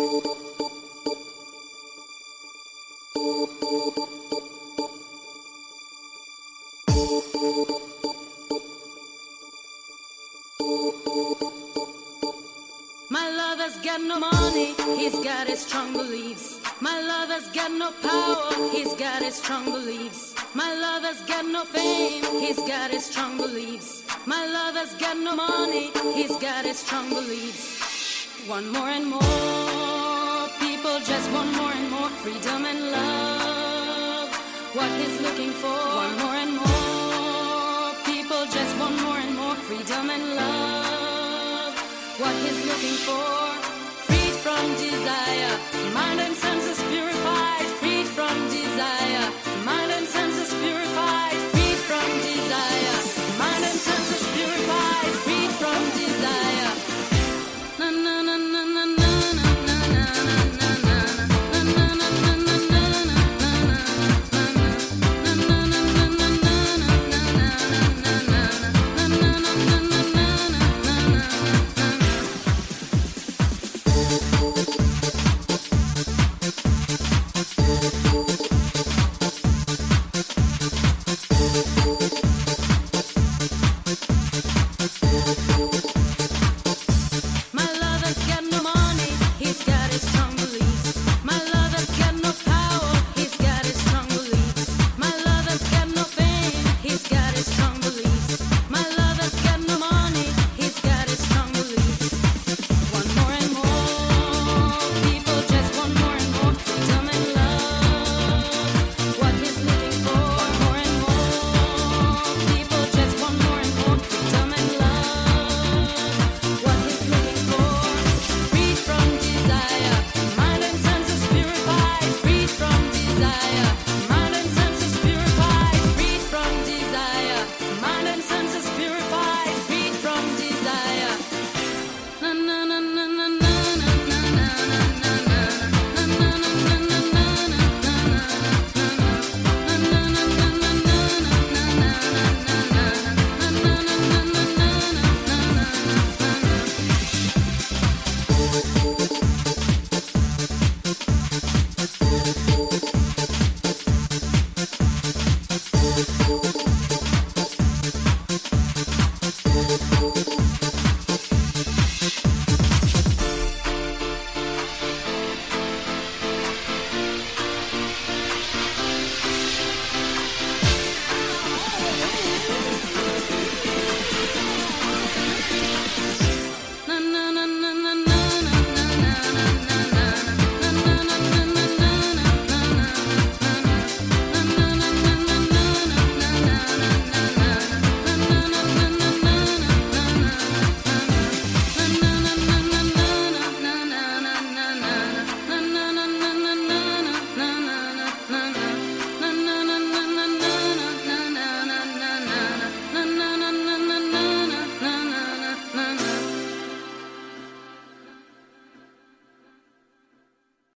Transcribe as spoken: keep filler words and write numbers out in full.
My lover's got no money, he's got his strong beliefs. My lover's got no power, he's got his strong beliefs. My lover's got no fame, he's got his strong beliefs. My lover's got no money, he's got his strong beliefs. One more and more, people just want more and more freedom and love. What he's looking for, one more and more, people just want more and more freedom and love. What he's looking for, freed from desire, mind and senses purified, freed from desire, mind and senses purified, freed from desire, mind and senses purified, freed from desire. Na na na na na na na na na na na na na We'll be right back.